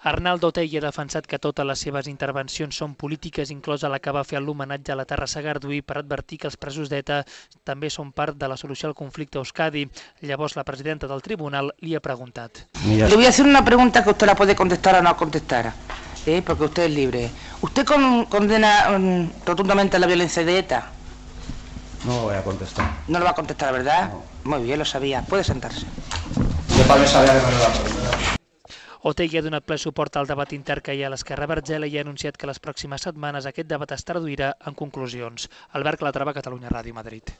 Arnaldo Otegi ha defensat que totes les seves intervencions són polítiques, inclosa la que va fer a l'homenatge a la Terra Sagardui, per advertir que els presos d'ETA també són part de la solució al conflicte a Euskadi. Llavors la presidenta del tribunal li ha preguntat. Le voy a hacer una pregunta que usted la puede contestar o no contestar, porque usted es libre. ¿Usted condena rotundamente la violencia de ETA? No lo voy a contestar. No lo va a contestar, ¿verdad? No. Muy bien, lo sabía. Puede sentarse. Jo també sabia que no era la pregunta. Otegi ha donat ple suport al debat intern que hi ha a l'Esquerra Vergela i ha anunciat que les pròximes setmanes aquest debat es traduirà en conclusions. Albert Calatrava, Catalunya Ràdio, Madrid.